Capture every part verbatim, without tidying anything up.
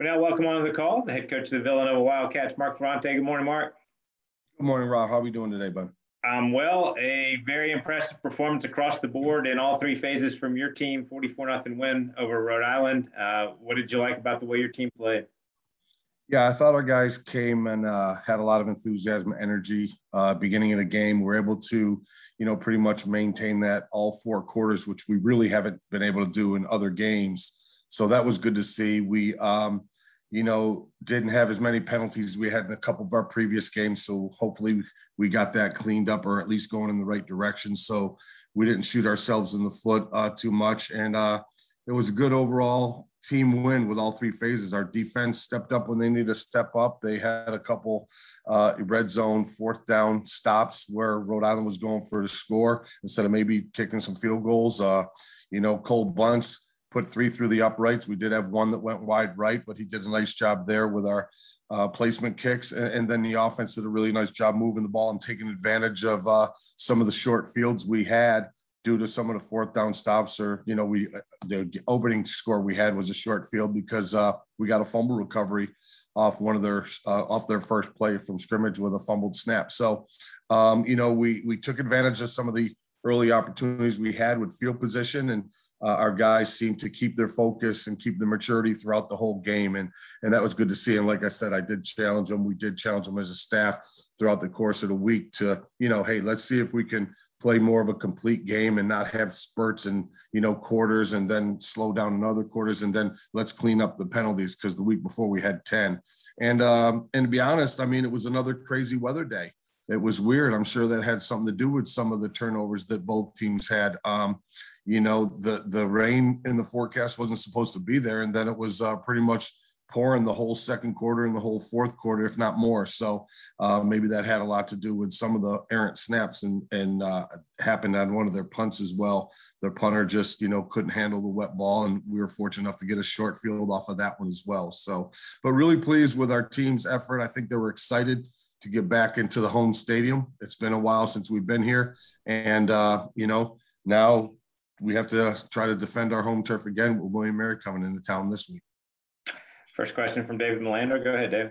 We now welcome on the call the head coach of the Villanova Wildcats, Mark Ferrante. Good morning, Mark. Good morning, Rob. How are we doing today, bud? Um, well, a very impressive performance across the board in all three phases from your team, forty-four nothing win over Rhode Island. Uh, what did you like about the way your team played? Yeah, I thought our guys came and uh, had a lot of enthusiasm, energy, uh, beginning of the game. We're able to, you know, pretty much maintain that all four quarters, which we really haven't been able to do in other games. So that was good to see. We, um, you know, didn't have as many penalties as we had in a couple of our previous games. So hopefully we got that cleaned up, or at least going in the right direction. So we didn't shoot ourselves in the foot uh, too much. And uh, it was a good overall team win with all three phases. Our defense stepped up when they needed to step up. They had a couple uh, red zone fourth down stops where Rhode Island was going for the score instead of maybe kicking some field goals. Uh, you know, Cole Bunce put three through the uprights. We did have one that went wide right, but he did a nice job there with our uh, placement kicks. And, and then the offense did a really nice job moving the ball and taking advantage of uh, some of the short fields we had due to some of the fourth down stops. Or, you know, we the opening score we had was a short field because uh, we got a fumble recovery off one of their uh, off their first play from scrimmage with a fumbled snap. So, um, you know, we we took advantage of some of the early opportunities we had with field position, and uh, our guys seemed to keep their focus and keep the maturity throughout the whole game. And, and that was good to see. And like I said, I did challenge them. We did challenge them as a staff throughout the course of the week to, you know, hey, let's see if we can play more of a complete game and not have spurts and, you know, quarters and then slow down in other quarters. And then let's clean up the penalties, because the week before we had ten. And, um, and to be honest, I mean, it was another crazy weather day. It was weird. I'm sure that had something to do with some of the turnovers that both teams had. Um, you know, the the rain in the forecast wasn't supposed to be there, and then it was uh, pretty much pouring the whole second quarter and the whole fourth quarter, if not more. So uh, maybe that had a lot to do with some of the errant snaps, and and uh, happened on one of their punts as well. Their punter just, you know, couldn't handle the wet ball, and we were fortunate enough to get a short field off of that one as well. So, but really pleased with our team's effort. I think they were excited to get back into the home stadium. It's been a while since we've been here. And, uh, you know, now we have to try to defend our home turf again with William and Mary coming into town this week. First question from David Melander. Go ahead, Dave.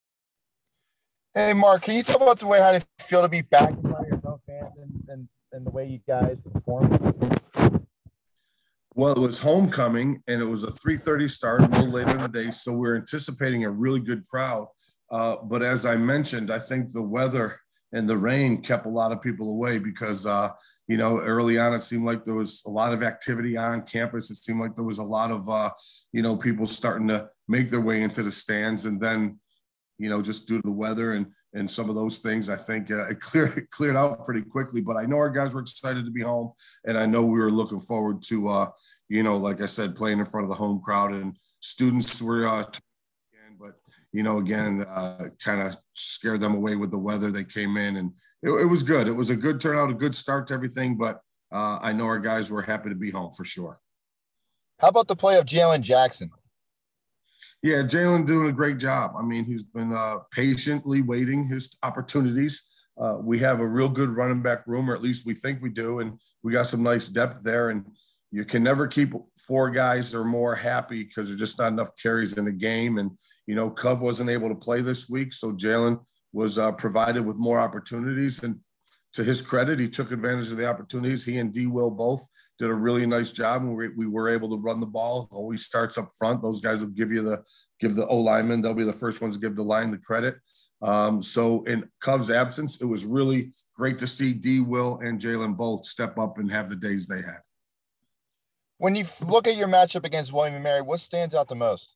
Hey, Mark, can you talk about the way how you feel to be back in front of your own fans and, and, and the way you guys performed? Well, it was homecoming, and it was a three thirty start, a little later in the day, so we're anticipating a really good crowd. Uh, but as I mentioned, I think the weather and the rain kept a lot of people away because, uh, you know, early on, it seemed like there was a lot of activity on campus. It seemed like there was a lot of, uh, you know, people starting to make their way into the stands. And then, you know, just due to the weather and and some of those things, I think uh, it cleared, it cleared out pretty quickly. But I know our guys were excited to be home. And I know we were looking forward to, uh, you know, like I said, playing in front of the home crowd. And students were uh, – but, you know, again, uh, kind of scared them away with the weather. They came in, and it, it was good. It was a good turnout, a good start to everything. But uh, I know our guys were happy to be home for sure. How about the play of Jalen Jackson? Yeah, Jalen doing a great job. I mean, he's been uh, patiently waiting his opportunities. Uh, we have a real good running back room, or at least we think we do, and we got some nice depth there. And you can never keep four guys or more happy because there's just not enough carries in the game. And, you know, Cove wasn't able to play this week, so Jalen was uh, provided with more opportunities. And to his credit, he took advantage of the opportunities. He and D. Will both did a really nice job, and we, we were able to run the ball. Always starts up front. Those guys will give you the give the O lineman. They'll be the first ones to give the line the credit. Um, so in Cove's absence, it was really great to see D. Will and Jalen both step up and have the days they had. When you look at your matchup against William and Mary, what stands out the most?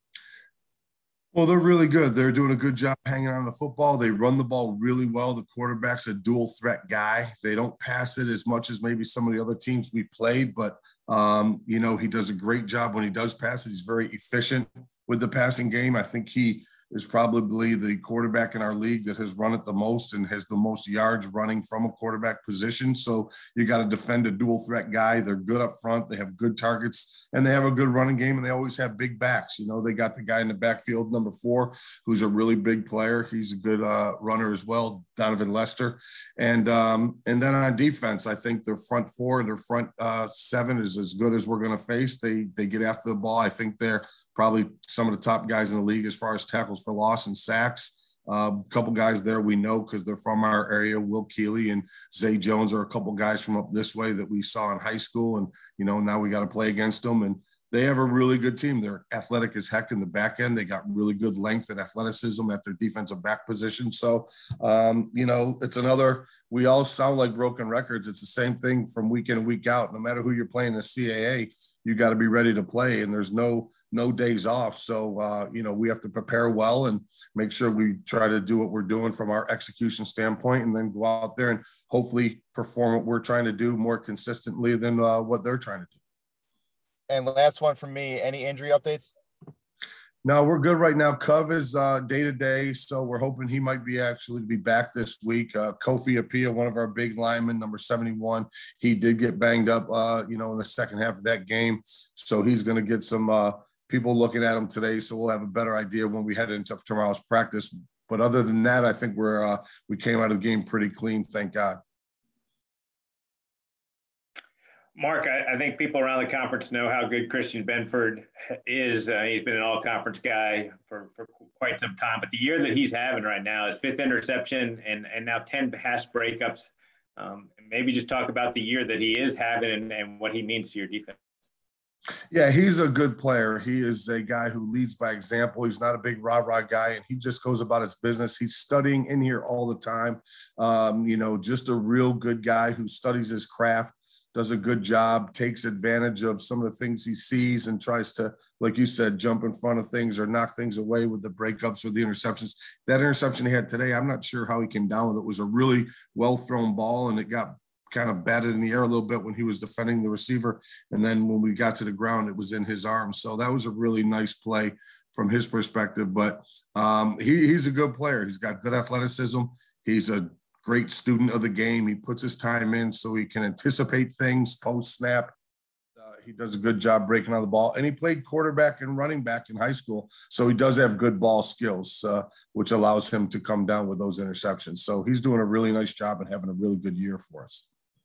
Well, they're really good. They're doing a good job hanging on the football. They run the ball really well. The quarterback's a dual threat guy. They don't pass it as much as maybe some of the other teams we played, but, um, you know, he does a great job when he does pass it. He's very efficient with the passing game. I think he is probably the quarterback in our league that has run it the most and has the most yards running from a quarterback position. So you got to defend a dual threat guy. They're good up front. They have good targets and they have a good running game, and they always have big backs. You know, they got the guy in the backfield, number four, who's a really big player. He's a good uh, runner as well, Donovan Lester. And um, and then on defense, I think their front four and their front uh, seven is as good as we're going to face. They they get after the ball. I think they're probably some of the top guys in the league as far as tackles for loss and sacks. A uh, couple guys there we know because they're from our area. Will Keeley and Zay Jones are a couple guys from up this way that we saw in high school, and you know now we got to play against them. And they have a really good team. They're athletic as heck in the back end. They got really good length and athleticism at their defensive back position. So, um, you know, it's another, we all sound like broken records. It's the same thing from week in and week out. No matter who you're playing in the C A A, you got to be ready to play, and there's no, no days off. So, uh, you know, we have to prepare well and make sure we try to do what we're doing from our execution standpoint, and then go out there and hopefully perform what we're trying to do more consistently than uh, what they're trying to do. And last one from me, any injury updates? No, we're good right now. Cov is uh, day-to-day, so we're hoping he might be actually be back this week. Uh, Kofi Apia, one of our big linemen, number seventy-one, he did get banged up, uh, you know, in the second half of that game. So he's going to get some uh, people looking at him today, so we'll have a better idea when we head into tomorrow's practice. But other than that, I think we're uh, we came out of the game pretty clean, thank God. Mark, I, I think people around the conference know how good Christian Benford is. Uh, he's been an all-conference guy for, for quite some time. But the year that he's having right now, his fifth interception and, and now ten pass breakups. Um, maybe just talk about the year that he is having and, and what he means to your defense. Yeah, he's a good player. He is a guy who leads by example. He's not a big rah-rah guy, and he just goes about his business. He's studying in here all the time. Um, you know, just a real good guy who studies his craft, does a good job, takes advantage of some of the things he sees and tries to, like you said, jump in front of things or knock things away with the breakups or the interceptions. That interception he had today, I'm not sure how he came down with it. It was a really well-thrown ball, and it got kind of batted in the air a little bit when he was defending the receiver. And then when we got to the ground, it was in his arms. So that was a really nice play from his perspective. But um, he, he's a good player. He's got good athleticism. He's a great student of the game. He puts his time in so he can anticipate things post-snap. Uh, he does a good job breaking on the ball. And he played quarterback and running back in high school. So he does have good ball skills, uh, which allows him to come down with those interceptions. So he's doing a really nice job and having a really good year for us.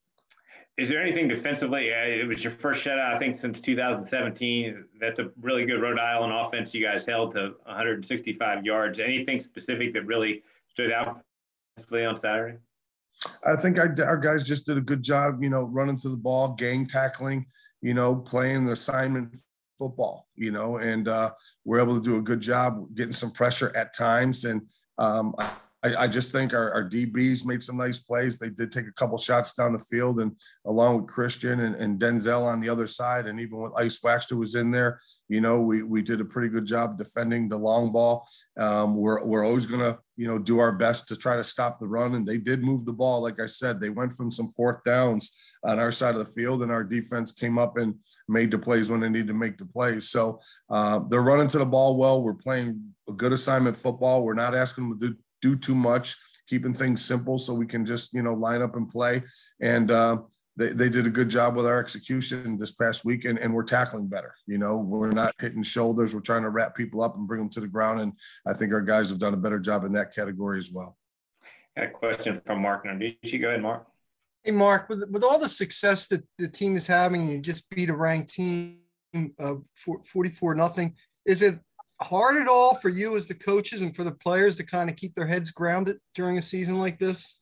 Is there anything defensively? Uh, it was your first shutout, I think, since two thousand seventeen. That's a really good Rhode Island offense you guys held to one hundred sixty-five yards. Anything specific that really stood out on Saturday? I think I, our guys just did a good job, you know, running to the ball, gang tackling, you know, playing the assignment football, you know, and uh, we're able to do a good job getting some pressure at times. And um, I, I just think our, our D Bs made some nice plays. They did take a couple shots down the field, and along with Christian and, and Denzel on the other side, and even with Ice Waxter was in there, you know, we we did a pretty good job defending the long ball. Um, we're we're always going to, you know, do our best to try to stop the run, and they did move the ball. Like I said, they went from some fourth downs on our side of the field, and our defense came up and made the plays when they needed to make the plays. So uh, they're running to the ball well. We're playing a good assignment football. We're not asking them to do do too much, keeping things simple so we can just, you know, line up and play. And uh, they, they did a good job with our execution this past week, and, and we're tackling better. You know, we're not hitting shoulders. We're trying to wrap people up and bring them to the ground. And I think our guys have done a better job in that category as well. Got a question from Mark Narducci. Go ahead, Mark. Hey, Mark, with, with all the success that the team is having, you just beat a ranked team of forty-four nothing. Is it hard at all for you as the coaches and for the players to kind of keep their heads grounded during a season like this?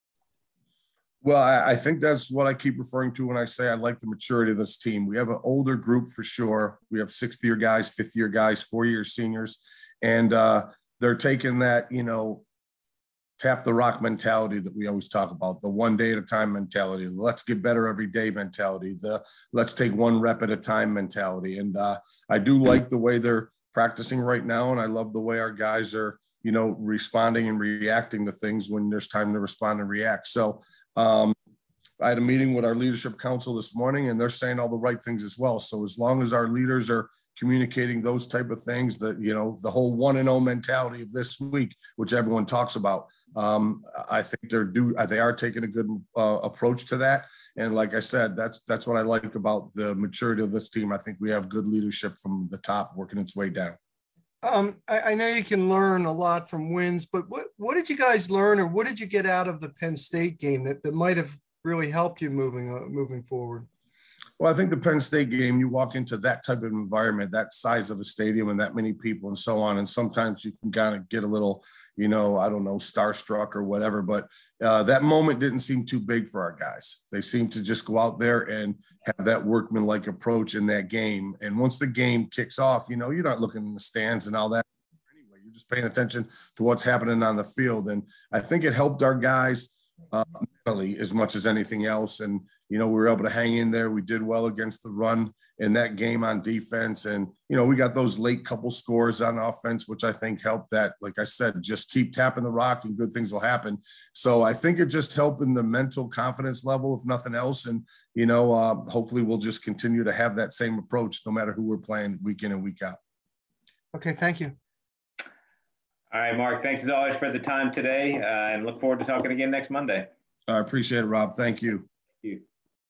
Well, I, I think that's what I keep referring to when I say I like the maturity of this team. We have an older group for sure. We have sixth year guys, fifth year guys, four year seniors, and uh, they're taking that, you know, tap the rock mentality that we always talk about, the one day at a time mentality, let's get better every day mentality, the let's take one rep at a time mentality. And uh, I do like the way they're practicing right now, and I love the way our guys are, you know, responding and reacting to things when there's time to respond and react. So um, I had a meeting with our leadership council this morning, and they're saying all the right things as well. So as long as our leaders are communicating those type of things, that, you know, the whole one and oh mentality of this week, which everyone talks about. Um, I think they're do, they are taking a good uh, approach to that. And like I said, that's, that's what I like about the maturity of this team. I think we have good leadership from the top working its way down. Um, I, I know you can learn a lot from wins, but what, what did you guys learn, or what did you get out of the Penn State game that, that might have really helped you moving, uh, moving forward? Well, I think the Penn State game, you walk into that type of environment, that size of a stadium and that many people and so on. And sometimes you can kind of get a little, you know, I don't know, starstruck or whatever, but uh, that moment didn't seem too big for our guys. They seemed to just go out there and have that workmanlike approach in that game. And once the game kicks off, you know, you're not looking in the stands and all that anyway. You're just paying attention to what's happening on the field. And I think it helped our guys uh, mentally as much as anything else. And, you know, we were able to hang in there. We did well against the run in that game on defense. And, you know, we got those late couple scores on offense, which I think helped that. Like I said, just keep tapping the rock and good things will happen. So I think it just helped in the mental confidence level, if nothing else. And, you know, uh, hopefully we'll just continue to have that same approach no matter who we're playing week in and week out. Okay. Thank you. All right, Mark, thanks as always for the time today, uh, and look forward to talking again next Monday. I appreciate it, Rob. Thank you. Thank you.